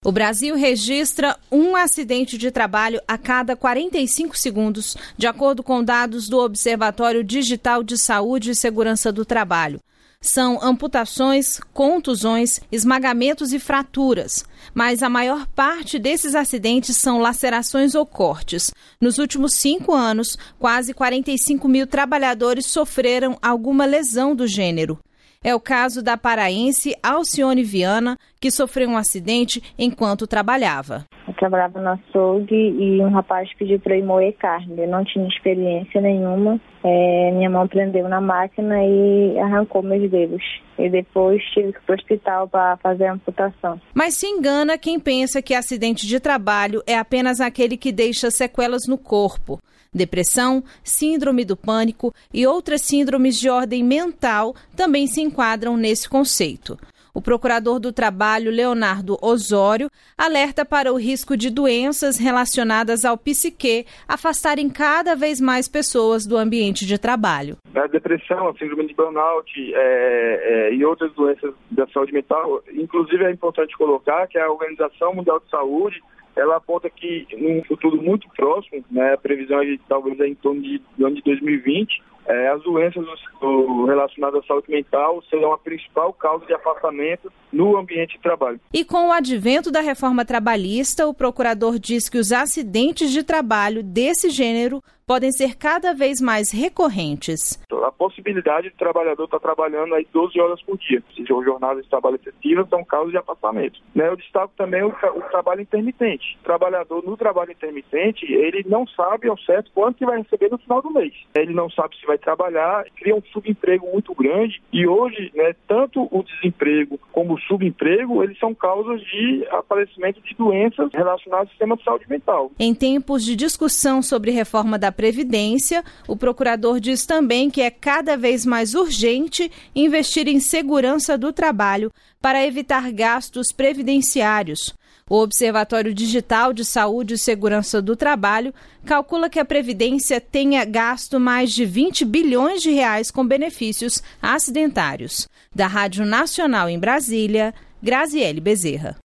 O Brasil registra um acidente de trabalho a cada 45 segundos, de acordo com dados do Observatório Digital de Saúde e Segurança do Trabalho. São amputações, contusões, esmagamentos e fraturas. Mas a maior parte desses acidentes são lacerações ou cortes. Nos últimos 5 anos, quase 45 mil trabalhadores sofreram alguma lesão do gênero. É o caso da paraense Alcione Viana, que sofreu um acidente enquanto trabalhava. Eu trabalhava no açougue e um rapaz pediu para eu ir moer carne. Eu não tinha experiência nenhuma. Minha mão prendeu na máquina e arrancou meus dedos. E depois tive que ir para o hospital para fazer a amputação. Mas se engana quem pensa que acidente de trabalho é apenas aquele que deixa sequelas no corpo. Depressão, síndrome do pânico e outras síndromes de ordem mental também se enquadram nesse conceito. O procurador do Trabalho, Leonardo Osório, alerta para o risco de doenças relacionadas ao psique afastarem cada vez mais pessoas do ambiente de trabalho. A depressão, a síndrome de burnout e outras doenças da saúde mental, inclusive é importante colocar que a Organização Mundial de Saúde ela aponta que, num futuro muito próximo, né, a previsão é talvez em torno do ano de 2020, as doenças relacionadas à saúde mental serão a principal causa de afastamento no ambiente de trabalho. E com o advento da reforma trabalhista, o procurador diz que os acidentes de trabalho desse gênero podem ser cada vez mais recorrentes. A possibilidade do trabalhador estar trabalhando aí 12 horas por dia, ou seja, jornadas de trabalho efetivas são causas de afastamento. Eu destaco também o trabalho intermitente. O trabalhador no trabalho intermitente, ele não sabe ao certo quanto que vai receber no final do mês. Ele não sabe se vai trabalhar, cria um subemprego muito grande e hoje, tanto o desemprego como o subemprego, eles são causas de aparecimento de doenças relacionadas ao sistema de saúde mental. Em tempos de discussão sobre reforma da Previdência, o procurador diz também que é cada vez mais urgente investir em segurança do trabalho para evitar gastos previdenciários. O Observatório Digital de Saúde e Segurança do Trabalho calcula que a Previdência tenha gasto mais de 20 bilhões de reais com benefícios acidentários. Da Rádio Nacional em Brasília, Graziele Bezerra.